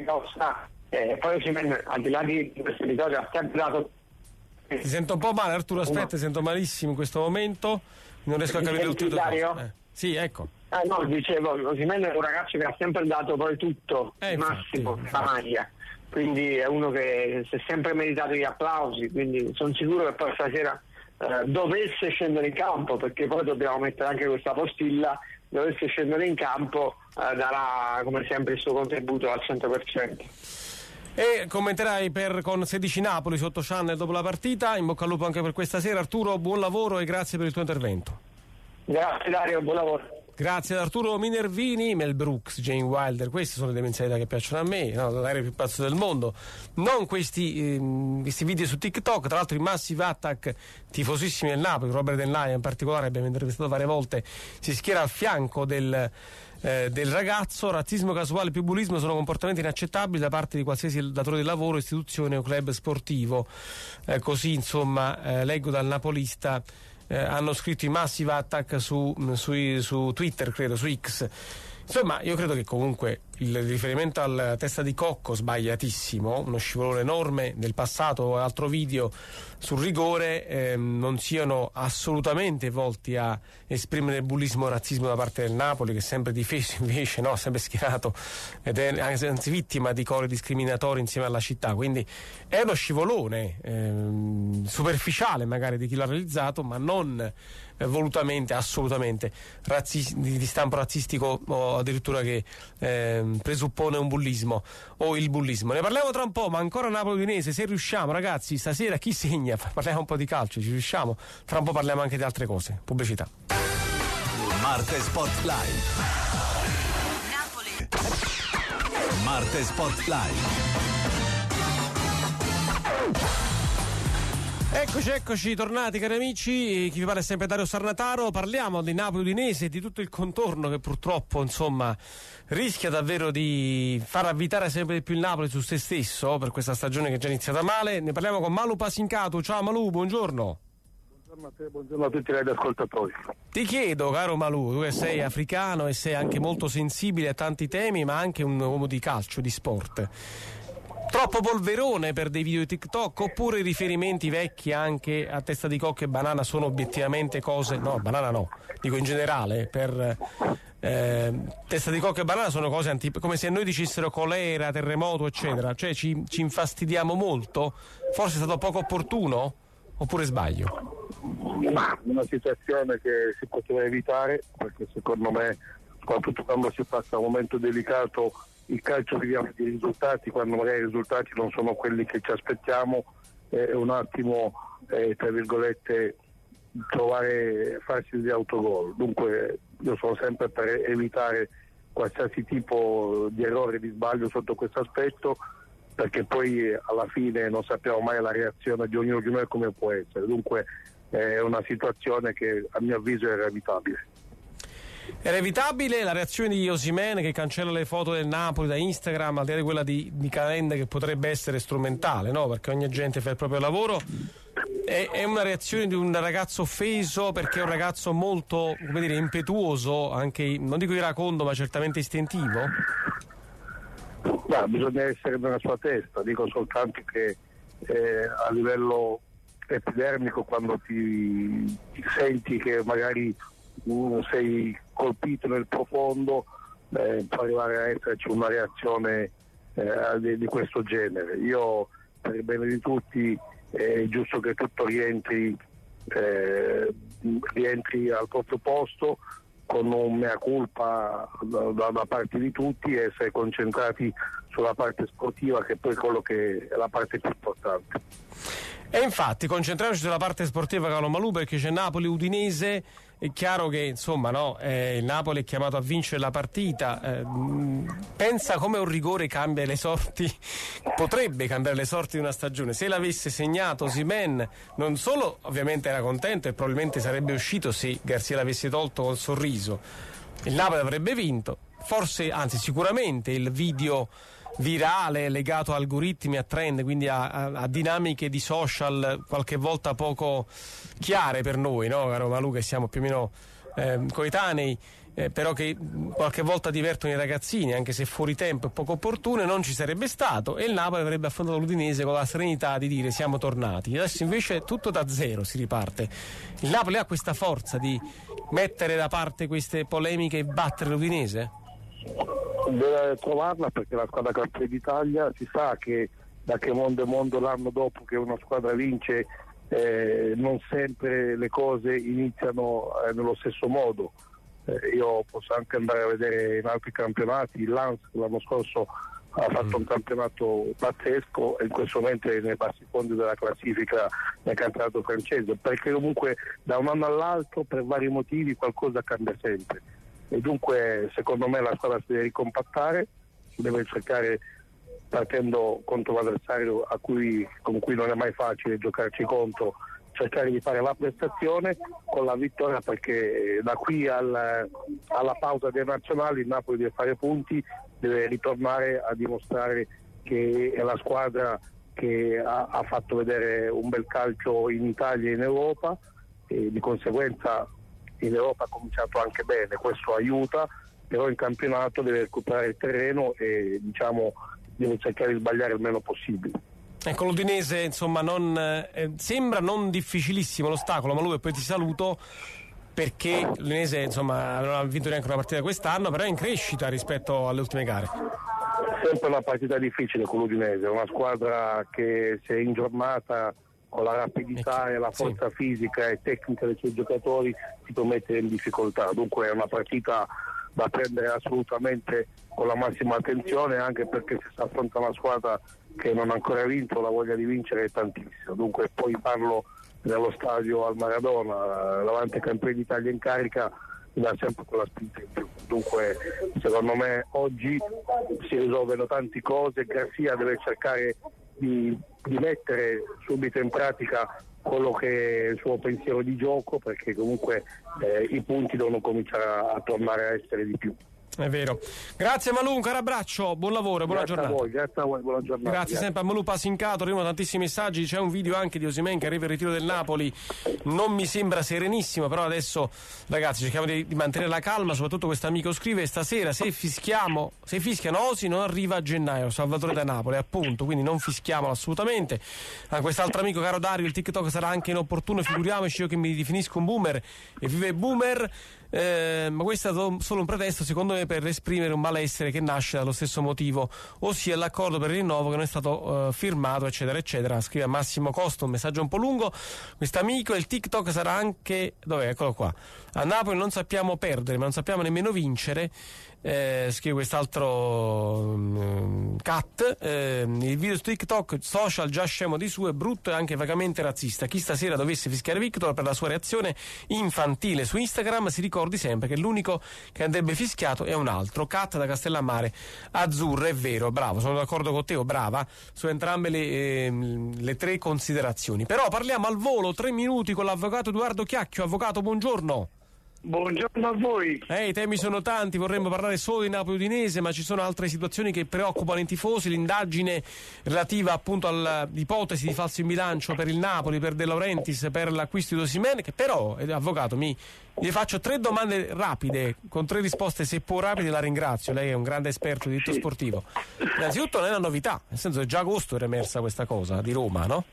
eh, poi Osimhen, al di là di questo episodio, ha sempre dato. Ti sento un po' male, Arturo, aspetta, ti sento malissimo in questo momento, non riesco a capire tutto. Eh, sì, ecco. Ah no, dicevo, Osimhen è un ragazzo che ha sempre dato poi tutto, eh, il massimo, la maglia, quindi è uno che si è sempre meritato gli applausi, quindi sono sicuro che poi stasera eh, dovesse scendere in campo, perché poi dobbiamo mettere anche questa postilla, dovesse scendere in campo eh, darà come sempre il suo contributo al cento per cento. E commenterai per, con sedici Napoli sotto Channel dopo la partita. In bocca al lupo anche per questa sera, Arturo, buon lavoro e grazie per il tuo intervento. Grazie Dario, buon lavoro. Grazie ad Arturo Minervini. Mel Brooks, Jane Wilder, queste sono le demenzialità che piacciono a me, no? L'aereo più pazzo del mondo, non questi, ehm, questi video su TikTok. Tra l'altro i Massive Attack, tifosissimi del Napoli, Robert Denlaia in particolare, abbiamo intervistato varie volte, si schiera al fianco del Eh, del ragazzo. Razzismo casuale e più bullismo sono comportamenti inaccettabili da parte di qualsiasi datore di lavoro, istituzione o club sportivo. Eh, così insomma eh, leggo dal Napolista, eh, hanno scritto i Massive Attack su, su, su Twitter, credo, su X. Insomma, io credo che comunque il riferimento alla testa di cocco sbagliatissimo, uno scivolone enorme del passato o altro video sul rigore, ehm, non siano assolutamente volti a esprimere bullismo o razzismo da parte del Napoli, che è sempre difeso invece, no, sempre schierato ed è anzi vittima di core discriminatori insieme alla città. Quindi è uno scivolone ehm, superficiale magari di chi l'ha realizzato, ma non eh, volutamente, assolutamente razzi- di, di stampo razzistico o addirittura che ehm, presuppone un bullismo o il bullismo. Ne parliamo tra un po', ma ancora Napoli-Udinese, se riusciamo ragazzi stasera, chi segna? Parliamo un po' di calcio, ci riusciamo, tra un po' parliamo anche di altre cose. Pubblicità. Marte Spotlight. Napoli. Marte Spotlight. Eccoci, eccoci, tornati cari amici, chi vi parla è sempre Dario Sarnataro. Parliamo di Napoli Udinese e di tutto il contorno che purtroppo insomma rischia davvero di far avvitare sempre di più il Napoli su se stesso per questa stagione che è già iniziata male. Ne parliamo con Malu Pasincato. Ciao Malu, buongiorno. Buongiorno a te, buongiorno a tutti gli ascoltatori. Ti chiedo, caro Malu, tu che sei africano e sei anche molto sensibile a tanti temi, ma anche un uomo di calcio, di sport, troppo polverone per dei video TikTok oppure i riferimenti vecchi anche a Testa di Cocco e Banana sono obiettivamente cose, no, Banana no, dico in generale, per eh, Testa di Cocco e Banana sono cose anti, come se noi dicessero colera, terremoto eccetera, cioè ci, ci infastidiamo molto, forse è stato poco opportuno oppure sbaglio? Ma una situazione che si poteva evitare, perché secondo me soprattutto quando si passa un momento delicato il calcio viviamo di risultati, quando magari i risultati non sono quelli che ci aspettiamo, è un attimo eh, tra virgolette trovare farsi degli autogol. Dunque io sono sempre per evitare qualsiasi tipo di errore, di sbaglio sotto questo aspetto, perché poi alla fine non sappiamo mai la reazione di ognuno di noi come può essere. Dunque è una situazione che a mio avviso era evitabile. Era evitabile la reazione di Osimhen che cancella le foto del Napoli da Instagram, al di là di quella di, di Calenda che potrebbe essere strumentale, no? Perché ogni gente fa il proprio lavoro. È, è una reazione di un ragazzo offeso perché è un ragazzo molto, come dire, impetuoso, anche non dico iracondo ma certamente istintivo? No, bisogna essere nella sua testa, dico soltanto che eh, a livello epidermico quando ti, ti senti che magari uh, sei colpito nel profondo, eh, può arrivare a esserci una reazione eh, di, di questo genere. Io per il bene di tutti è giusto che tutto rientri, eh, rientri al proprio posto con un mea culpa da, da parte di tutti e essere concentrati sulla parte sportiva, che poi è quello che è la parte più importante. E infatti concentriamoci sulla parte sportiva, caro Malù, perché c'è Napoli-Udinese. È chiaro che insomma no, eh, il Napoli è chiamato a vincere la partita, eh, pensa come un rigore cambia le sorti, potrebbe cambiare le sorti di una stagione. Se l'avesse segnato Osimhen non solo ovviamente era contento e probabilmente sarebbe uscito se Garcia l'avesse tolto col sorriso, il Napoli avrebbe vinto, forse, anzi sicuramente il video virale legato a algoritmi, a trend, quindi a, a, a dinamiche di social qualche volta poco chiare per noi, no, caro Malù, che siamo più o meno eh, coetanei, eh, però che qualche volta divertono i ragazzini, anche se fuori tempo e poco opportune, non ci sarebbe stato e il Napoli avrebbe affrontato l'Udinese con la serenità di dire siamo tornati. Adesso invece tutto da zero si riparte. Il Napoli ha questa forza di mettere da parte queste polemiche e battere l'Udinese? Deve trovarla, perché la squadra campione d'Italia si sa che da che mondo è mondo l'anno dopo che una squadra vince eh, non sempre le cose iniziano eh, nello stesso modo. Eh, io posso anche andare a vedere in altri campionati, il Lens l'anno scorso ha fatto un campionato pazzesco e in questo momento è nei bassi fondi della classifica nel campionato francese, perché comunque da un anno all'altro per vari motivi qualcosa cambia sempre. E dunque secondo me la squadra si deve ricompattare, si deve cercare, partendo contro un avversario a cui, con cui non è mai facile giocarci contro, cercare di fare la prestazione con la vittoria, perché da qui al, alla pausa dei nazionali il Napoli deve fare punti, deve ritornare a dimostrare che è la squadra che ha, ha fatto vedere un bel calcio in Italia e in Europa, e di conseguenza in Europa ha cominciato anche bene, questo aiuta, però in campionato deve recuperare il terreno e diciamo deve cercare di sbagliare il meno possibile. Ecco, l'Udinese insomma non eh, sembra non difficilissimo l'ostacolo, ma lui, e poi ti saluto, perché l'Udinese insomma non ha vinto neanche una partita quest'anno, però è in crescita rispetto alle ultime gare. Sempre una partita difficile con l'Udinese, una squadra che se in giornata con la rapidità e la forza sì. fisica e tecnica dei suoi giocatori si può mettere in difficoltà, dunque è una partita da prendere assolutamente con la massima attenzione, anche perché se si affronta una squadra che non ha ancora vinto, la voglia di vincere è tantissima. Dunque poi parlo nello stadio al Maradona, davanti ai campioni d'Italia in carica, mi dà sempre quella spinta in più. Dunque secondo me oggi si risolvono tante cose, Garcia deve cercare di, di mettere subito in pratica quello che è il suo pensiero di gioco, perché comunque eh, i punti devono cominciare a, a tornare a essere di più. È vero. Grazie Malù, un caro abbraccio, buon lavoro, buona grazie giornata. A voi, grazie a voi, buona giornata. Grazie, grazie. sempre a Malù Pasincato, arrivano tantissimi messaggi, c'è un video anche di Osimhen che arriva il ritiro del Napoli, non mi sembra serenissimo, però adesso ragazzi cerchiamo di, di mantenere la calma, soprattutto questo amico scrive stasera se fischiamo, se fischiano Osi non arriva a gennaio, Salvatore da Napoli, appunto, quindi non fischiamolo assolutamente. A quest'altro amico, caro Dario, il TikTok sarà anche inopportuno, figuriamoci io che mi definisco un boomer e vive boomer. Eh, ma questo è solo un pretesto secondo me per esprimere un malessere che nasce dallo stesso motivo, ossia l'accordo per il rinnovo che non è stato eh, firmato eccetera eccetera. Scrive a Massimo Costo, un messaggio un po' lungo quest'amico. Il TikTok sarà anche, dov'è? Eccolo qua. A Napoli non sappiamo perdere ma non sappiamo nemmeno vincere. Eh, scrive quest'altro um, cat, eh, il video su TikTok social già scemo di suo, è brutto e anche vagamente razzista. Chi stasera dovesse fischiare Victor per la sua reazione infantile su Instagram si ricordi sempre che l'unico che andrebbe fischiato è un altro. Cat da Castellammare Azzurra, è vero, bravo, sono d'accordo con te, oh, brava su entrambe le, eh, le tre considerazioni. Però parliamo al volo, tre minuti con l'avvocato Edoardo Chiacchio. Avvocato, buongiorno. Buongiorno a voi. Eh, i temi sono tanti, vorremmo parlare solo di Napoli Udinese, ma ci sono altre situazioni che preoccupano i tifosi. L'indagine relativa appunto all'ipotesi di falso in bilancio per il Napoli, per De Laurentiis, per l'acquisto di Osimhen, che però, eh, avvocato, mi gli faccio tre domande rapide, con tre risposte, se può rapide la ringrazio, lei è un grande esperto di diritto sì. sportivo. Innanzitutto non è una novità, nel senso che già agosto era emersa questa cosa di Roma, no?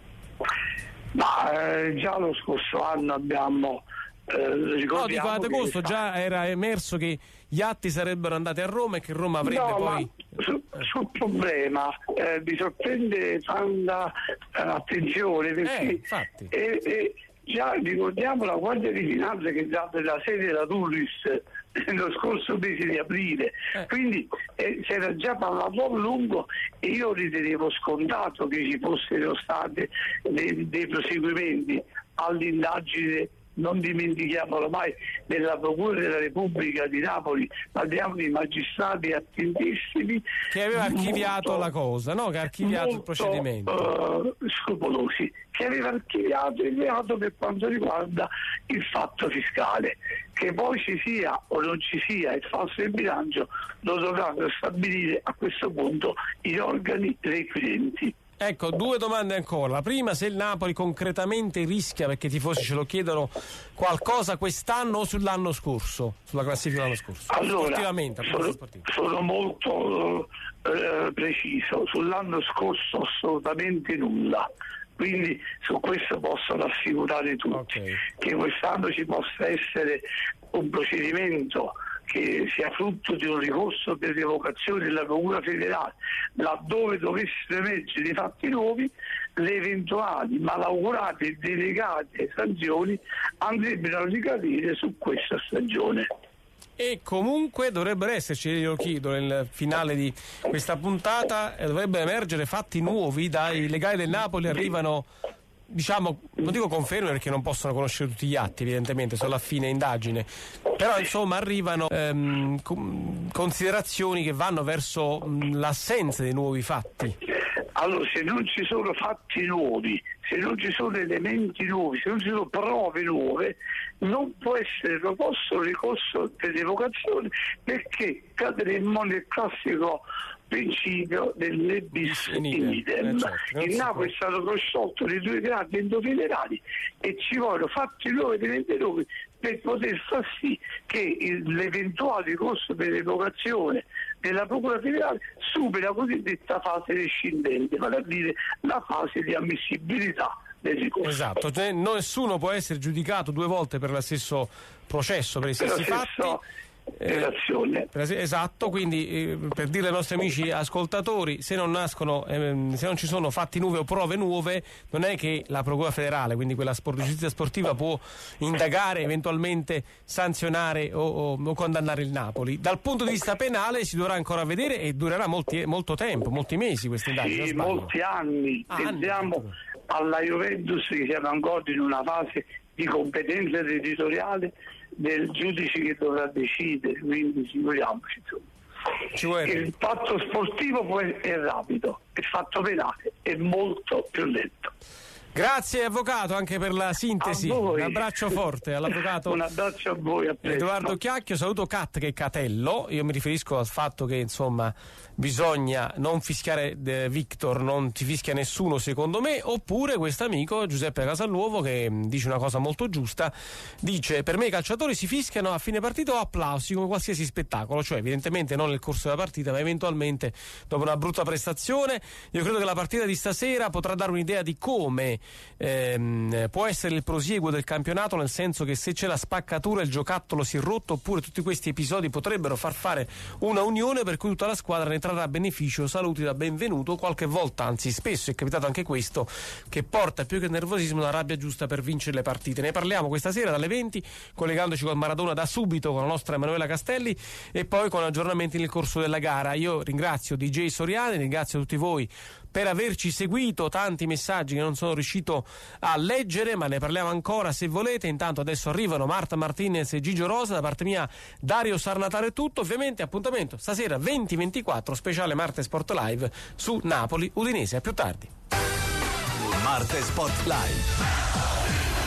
Ma eh, già lo scorso anno abbiamo Eh, no, dico ad agosto già era emerso che gli atti sarebbero andati a Roma e che Roma avrebbe no, poi su, sul problema eh, mi sorprende tanta eh, attenzione perché eh, eh, eh, già ricordiamo la Guardia di Finanza che dà della sede della Turris nello scorso mese di aprile, eh. quindi eh, si era già parlato a lungo e io ritenevo scontato che ci fossero stati dei, dei proseguimenti all'indagine. Non dimentichiamolo mai, della Procura della Repubblica di Napoli, parliamo di magistrati attentissimi che aveva archiviato molto, la cosa, no? Che ha archiviato molto, il procedimento uh, scrupolosi, che aveva archiviato il reato per quanto riguarda il fatto fiscale. Che poi ci sia o non ci sia il falso in bilancio lo dovranno stabilire a questo punto gli organi requirenti. Ecco, due domande ancora. La prima, se il Napoli concretamente rischia, perché i tifosi ce lo chiedono, qualcosa quest'anno o sull'anno scorso, sulla classifica dell'anno scorso? Allora, sportivamente, sono, sono molto eh, preciso. Sull'anno scorso assolutamente nulla. Quindi su questo posso rassicurare tutti, okay. che quest'anno ci possa essere un procedimento che sia frutto di un ricorso per revocazione della Procura federale, laddove dovessero emergere dei fatti nuovi, le eventuali malaugurate e delegate sanzioni andrebbero a ricadere su questa stagione. E comunque dovrebbero esserci, io lo chiedo nel finale di questa puntata, eh, dovrebbero emergere fatti nuovi. Dai legali del Napoli arrivano, diciamo, non dico conferme perché non possono conoscere tutti gli atti, evidentemente sono alla fine indagine, però insomma arrivano ehm, considerazioni che vanno verso mh, l'assenza dei nuovi fatti. Allora, se non ci sono fatti nuovi, se non ci sono elementi nuovi, se non ci sono prove nuove, non può essere proposto un ricorso per revocazione, perché cadremmo nel classico principio del ne bis in idem. Eh certo, il Napoli è stato prosciolto nei due gradi endofederali e ci vogliono fatti nuovi elementi nuovi per poter far sì che l'eventuale ricorso per revocazione della Procura federale superi la cosiddetta fase rescindente, vale a dire la fase di ammissibilità del ricorso. Esatto, cioè, nessuno può essere giudicato due volte per lo stesso processo, per i stessi per fatti. Eh, esatto, quindi eh, per dire ai nostri amici ascoltatori, se non nascono, eh, se non ci sono fatti nuovi o prove nuove, non è che la Procura federale, quindi quella sport, giustizia sportiva, può indagare, eventualmente sanzionare o, o, o condannare il Napoli. Dal punto di vista penale si dovrà ancora vedere e durerà molti, molto tempo, molti mesi questa indagine. Sì, molti anni. Ah, Pensiamo anni. alla Juventus, che siamo ancora in una fase di competenza territoriale del giudice che dovrà decidere, quindi figuriamoci, insomma. Il fatto sportivo poi è rapido, il fatto penale è molto più lento. Grazie avvocato anche per la sintesi. Un abbraccio forte all'avvocato. Un abbraccio a voi. A Edoardo Chiacchio. Saluto Cat che è Catello. Io mi riferisco al fatto che insomma bisogna non fischiare eh, Victor, non ti fischia nessuno secondo me, oppure questo amico Giuseppe Casaluovo che mh, dice una cosa molto giusta, dice: per me i calciatori si fischiano a fine partita o applausi come qualsiasi spettacolo, cioè evidentemente non nel corso della partita ma eventualmente dopo una brutta prestazione. Io credo che la partita di stasera potrà dare un'idea di come ehm, può essere il prosieguo del campionato, nel senso che se c'è la spaccatura, il giocattolo si è rotto, oppure tutti questi episodi potrebbero far fare una unione per cui tutta la squadra ne trarrà beneficio. Saluti da Benvenuto. Qualche volta, anzi spesso è capitato anche questo, che porta più che il nervosismo la rabbia giusta per vincere le partite. Ne parliamo questa sera dalle venti, collegandoci con Maradona da subito con la nostra Emanuela Castelli e poi con aggiornamenti nel corso della gara. Io ringrazio D J Soriani, ringrazio tutti voi per averci seguito, tanti messaggi che non sono riuscito a leggere, ma ne parliamo ancora se volete. Intanto adesso arrivano Marta Martinez e Gigio Rosa, da parte mia Dario Sarnataro è tutto. Ovviamente appuntamento stasera venti ventiquattro, speciale Marte Sport Live su Napoli Udinese. A più tardi. Marte Sport Live.